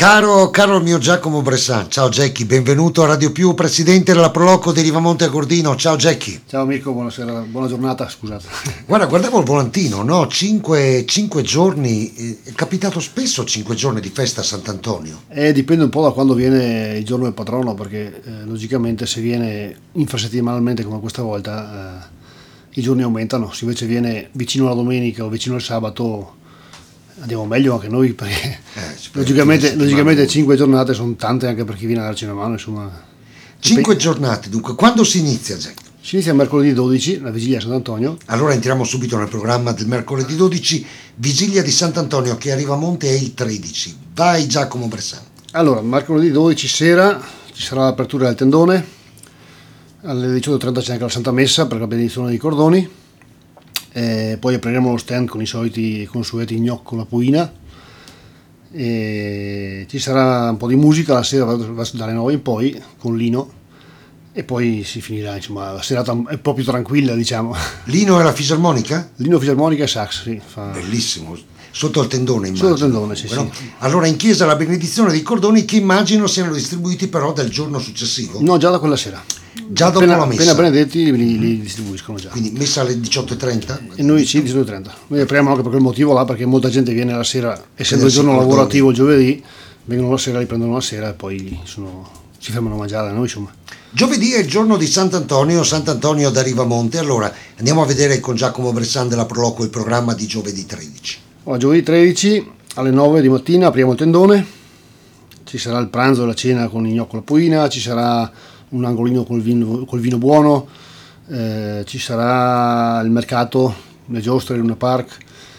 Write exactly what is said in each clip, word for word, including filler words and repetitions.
Caro, caro il mio Giacomo Bressan, ciao Jackie, benvenuto a Radio Più, presidente della Proloco di Rivamonte a Gordino, ciao Jackie. Ciao Mirko, buonasera, buona giornata, scusate. Guarda, guardavo il volantino, no? Cinque, cinque giorni, eh, è capitato spesso cinque giorni di festa a Sant'Antonio? Eh, dipende un po' da quando viene il giorno del patrono, perché eh, logicamente se viene infrasettimanalmente come questa volta eh, i giorni aumentano, se invece viene vicino alla domenica o vicino al sabato andiamo meglio anche noi, perché Eh, logicamente, logicamente cinque giornate sono tante anche per chi viene a darci una mano, insomma. Cinque giornate, dunque, quando si inizia, Jackie? Si inizia mercoledì dodici, la vigilia di Sant'Antonio. Allora entriamo subito nel programma del mercoledì dodici, vigilia di Sant'Antonio, che arriva a Monte è il tredici. Vai Giacomo Bressan. Allora, mercoledì dodici sera ci sarà l'apertura del tendone, alle diciotto e trenta c'è anche la Santa Messa per la benedizione dei cordoni, e poi apriremo lo stand con i soliti consueti gnocchi con la puina, e ci sarà un po' di musica la sera dalle nove in poi con Lino, e poi si finirà, insomma, la serata è un po' più tranquilla, diciamo. Lino è la fisarmonica? Lino fisarmonica e sax, sì. Fa... Bellissimo, sotto il tendone immagino. Sotto il tendone, sì, Però, sì. allora in chiesa la benedizione dei cordoni, che immagino siano distribuiti però del giorno successivo? No, già da quella sera. Già dopo appena, la messa? Appena benedetti li, li distribuiscono già. Quindi messa alle diciotto e trenta? E noi sì, diciotto e trenta. Noi apriamo anche per quel motivo là, perché molta gente viene la sera, essendo il Prendersi giorno i cordoni. lavorativo il giovedì, vengono la sera, li prendono la sera e poi sono, si fermano a mangiare da noi, insomma. Giovedì è il giorno di Sant'Antonio, Sant'Antonio da Rivamonte. Allora andiamo a vedere con Giacomo Bressan della Proloco il programma di giovedì tredici. Oh, giovedì tredici alle nove di mattina apriamo il tendone, ci sarà il pranzo e la cena con il gnocco alla puina, ci sarà un angolino col vino, col vino buono, eh, ci sarà il mercato, le giostre, il Luna Park,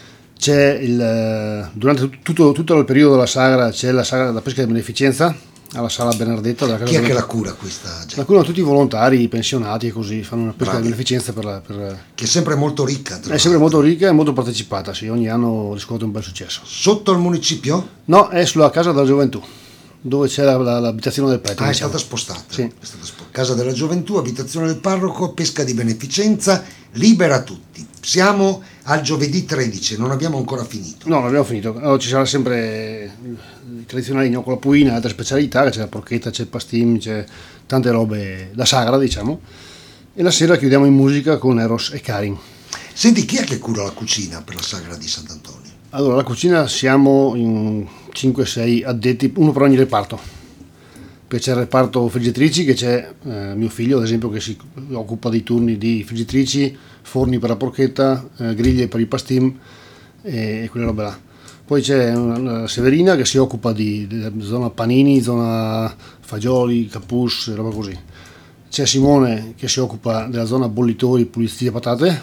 c'è il, durante tutto, tutto il periodo della sagra c'è la sagra da pesca di beneficenza alla sala Bernardetta della casa. Chi è che Bernardetta. la cura questa gente? La curano tutti i volontari, i pensionati e così, fanno una pesca Bravi. di beneficenza per la... Per... Che è sempre molto ricca. tra È sempre l'altro. molto ricca e molto partecipata, sì, ogni anno riscuote un bel successo. Sotto il municipio? No, è sulla Casa della Gioventù, dove c'è la, la, l'abitazione del prete. Ah, è diciamo. stata spostata. Sì. È stata spo- Casa della Gioventù, abitazione del parroco, pesca di beneficenza, libera a tutti. Siamo al giovedì tredici, non abbiamo ancora finito. No, non abbiamo finito. Allora, ci sarà sempre i tradizionali gnocchi alla puina, altre specialità, c'è la porchetta, c'è il pastim, c'è tante robe da sagra, diciamo. E la sera chiudiamo in musica con Eros e Karin. Senti, chi è che cura la cucina per la sagra di Sant'Antonio? Allora, la cucina siamo in cinque sei addetti, uno per ogni reparto. Perché c'è il reparto friggitrici, che c'è eh, mio figlio, ad esempio, che si occupa dei turni di friggitrici, forni per la porchetta, eh, griglie per i pastim e, e quelle robe là. Poi c'è una, una Severina che si occupa di, di, di zona panini, zona fagioli, capus, roba così. C'è Simone che si occupa della zona bollitori, pulizia patate.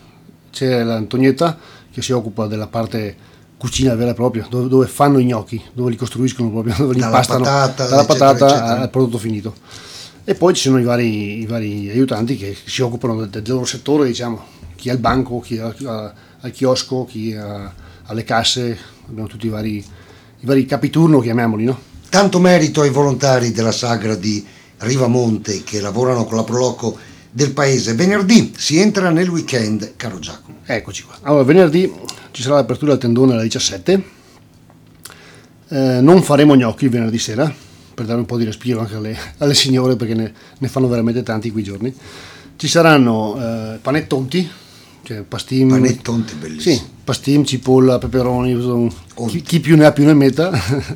C'è l'Antonietta che si occupa della parte cucina vera e propria, dove, dove fanno i gnocchi, dove li costruiscono proprio, dove li Dalla impastano patata, dalla eccetera, patata eccetera. al prodotto finito. E poi ci sono i vari, i vari aiutanti che si occupano del, del loro settore, diciamo, chi al banco, chi a- a- al chiosco, chi a- alle casse, abbiamo tutti i vari, i vari capiturno, chiamiamoli, no? Tanto merito ai volontari della sagra di Rivamonte che lavorano con la Proloco del paese. Venerdì si entra nel weekend, caro Giacomo. Eccoci qua. Allora, venerdì ci sarà l'apertura del tendone alle diciassette. Eh, non faremo gnocchi il venerdì sera, per dare un po' di respiro anche alle, alle signore, perché ne, ne fanno veramente tanti quei giorni. Ci saranno eh, panettonti, cioè pastim, Panettonti bellissimi. sì, pastim, cipolla, peperoni, insomma, Onti. chi, chi più ne ha più ne metta.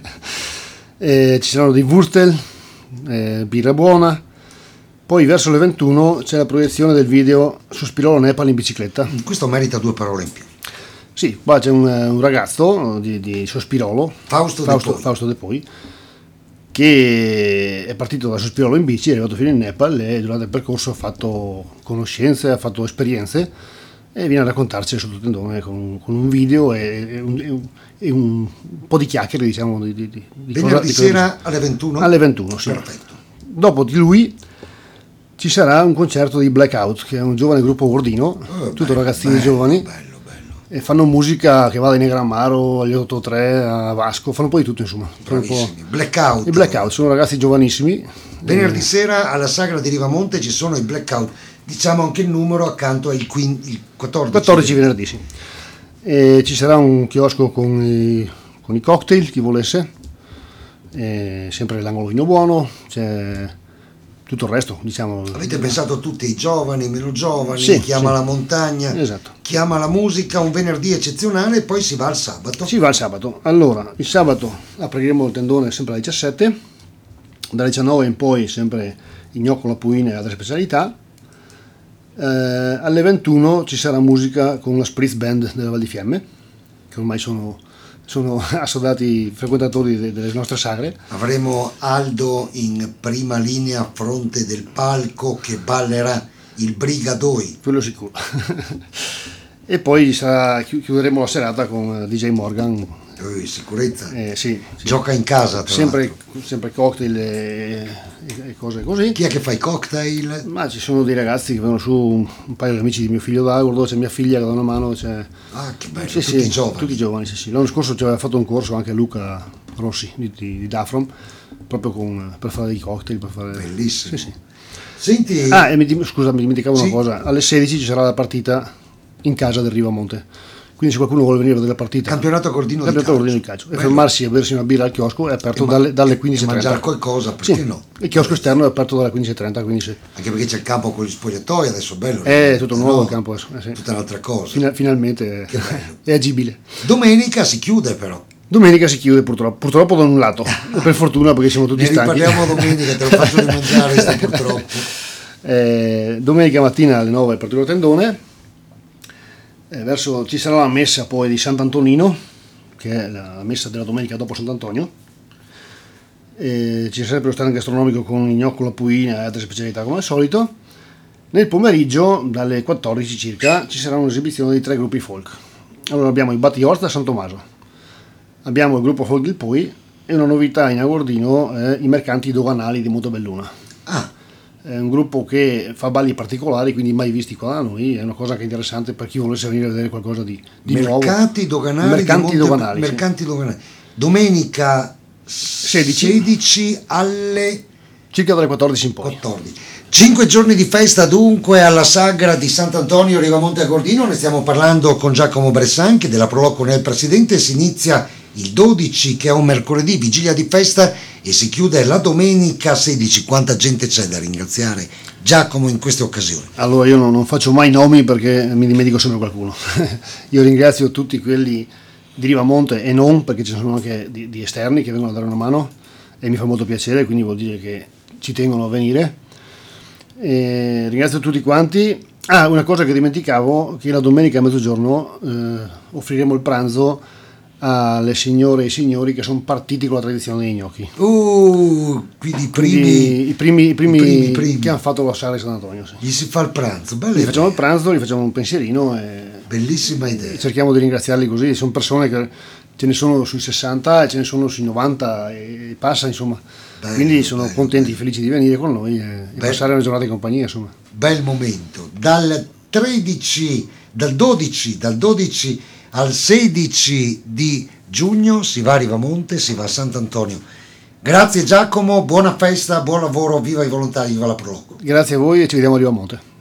Eh, ci saranno dei wurstel, eh, birra buona. Poi verso le ventuno c'è la proiezione del video Sospirolo Nepal in bicicletta. Questo merita due parole in più. Sì, qua c'è un, un ragazzo di, di Sospirolo, Fausto De Fausto, Poi. Fausto De Poi, che è partito da Sospirolo in bici, è arrivato fino in Nepal e durante il percorso ha fatto conoscenze, ha fatto esperienze e viene a raccontarci sotto tendone con, con un video e, e, un, e, un, e un po' di chiacchiere, diciamo, di, di, di Venerdì cosa- di cosa- sera alle ventuno? alle ventuno, sì. Perfetto. Dopo di lui ci sarà un concerto di Blackout, che è un giovane gruppo gordino, Oh, tutto bello, ragazzini bello, giovani, Bello, bello. e fanno musica che va dai Negramaro agli otto tre a Vasco, fanno un po' di tutto, insomma. Fanno un po'... Bravissimi. Blackout. I Blackout sono ragazzi giovanissimi. Venerdì Eh, sera alla sagra di Rivamonte ci sono i Blackout. Diciamo anche il numero accanto ai quin- il quattordici. quattordici venerdì, sì. E ci sarà un chiosco con i, con i cocktail, chi volesse. eh, sempre l'angolino buono, c'è tutto il resto, diciamo. Avete pensato tutti ai giovani, meno giovani, Sì, chi ama sì. la montagna, Esatto. chi ama la musica, un venerdì eccezionale e poi si va al sabato. Si va il sabato. Allora, il sabato apriremo il tendone sempre alle diciassette, dalle diciannove in poi sempre il gnocco, la puina e altre specialità. Eh, alle ventuno ci sarà musica con la Spritz Band della Val di Fiemme, che ormai sono, sono assodati frequentatori de- delle nostre sagre. Avremo Aldo in prima linea a fronte del palco che ballerà il Brigadoi. Quello sicuro. E poi sarà, chi- chiuderemo la serata con D J Morgan. Eh, sicurezza. Eh, sì, sì. Gioca in casa, tra Sempre, l'altro. sempre cocktail e, e cose così. Chi è che fa i cocktail? Ma ci sono dei ragazzi che vengono su, un, un paio di amici di mio figlio d'Agordo, c'è mia figlia che dà una mano, c'è... Ah, che bello, Sì, tutti sì, giovani. tutti giovani, sì, sì. L'anno scorso ci aveva fatto un corso anche Luca Rossi di, di, di Dafrom, proprio con, per fare dei cocktail, per fare... Bellissimo. Sì, sì. Senti, Ah, e mi, dim- scusa, mi dimenticavo Sì. una cosa, alle sedici ci sarà la partita in casa del Rivamonte, quindi se qualcuno vuole venire a vedere la partita... campionato Cordino di Campionato calcio. Cordino di calcio. E Bello. fermarsi a bersi una birra al chiosco è aperto E ma- dalle, dalle e quindici e trenta. mangiare qualcosa, perché Sì, no? il chiosco esterno è aperto dalle quindici e trenta, quindi sì. Anche perché c'è il campo con gli spogliatoi, adesso è bello. È tutto eh, nuovo no? il campo adesso. eh, sì. Tutta un'altra cosa. Fina- finalmente Che bello. è agibile. Domenica si chiude però. Domenica si chiude purtroppo, purtroppo da un lato, e per fortuna perché siamo tutti Ne stanchi. riparliamo domenica, te lo faccio rimangiare sto purtroppo. Eh, domenica mattina alle nove partito il tendone, eh, verso, ci sarà la messa poi di Sant'Antonino, che è la messa della domenica dopo Sant'Antonio. Eh, ci sarà sempre lo stand gastronomico con il gnocco, la puina e altre specialità come al solito. Nel pomeriggio, dalle quattordici circa, ci sarà un'esibizione di tre gruppi folk. Allora abbiamo i Batti Horta a San Tommaso, abbiamo il gruppo Folk del Poi e una novità in Agordino, eh, i mercanti doganali di Montebelluna. Ah, È un gruppo che fa balli particolari, quindi mai visti qua da noi, è una cosa anche interessante per chi volesse venire a vedere qualcosa di, di nuovo. mercati doganali. Mercanti di Monte- doganali, sì. mercanti doganali. Domenica sedici. sedici alle Circa dalle quattordici in poi. quattordici. Cinque giorni di festa dunque alla sagra di Sant'Antonio Rivamonte a Gordino. Ne stiamo parlando con Giacomo Bressan, che della Proloco ne è il presidente. Si inizia il dodici, che è un mercoledì, vigilia di festa, e si chiude la domenica sedici. Quanta gente c'è da ringraziare Giacomo in queste occasioni? Allora io non, non faccio mai nomi perché mi dimentico sempre qualcuno. Io ringrazio tutti quelli di Rivamonte e non, perché ci sono anche di, di esterni che vengono a dare una mano e mi fa molto piacere, quindi vuol dire che ci tengono a venire. E ringrazio tutti quanti. Ah, una cosa che dimenticavo, che la domenica a mezzogiorno eh, offriremo il pranzo alle signore e ai signori che sono partiti con la tradizione dei gnocchi. Uh, quindi i primi, Quindi i primi, i primi, i primi, i primi. che hanno fatto la sagra di Sant'Antonio. Sì. Gli si fa il pranzo. Bella Gli idea. facciamo il pranzo, gli facciamo un pensierino e Bellissima idea. e cerchiamo di ringraziarli così. Sono persone che ce ne sono sui sessanta e ce ne sono sui novanta e passa, insomma. Bello, Quindi sono bello, contenti, bello. felici di venire con noi e, e Bello. passare una giornata in compagnia, insomma. Bel momento. Dal tredici, dal dodici, dal dodici al sedici di giugno si va a Rivamonte, si va a Sant'Antonio. Grazie Giacomo, buona festa, buon lavoro, viva i volontari, viva la Proloco. Grazie a voi e ci vediamo a Rivamonte.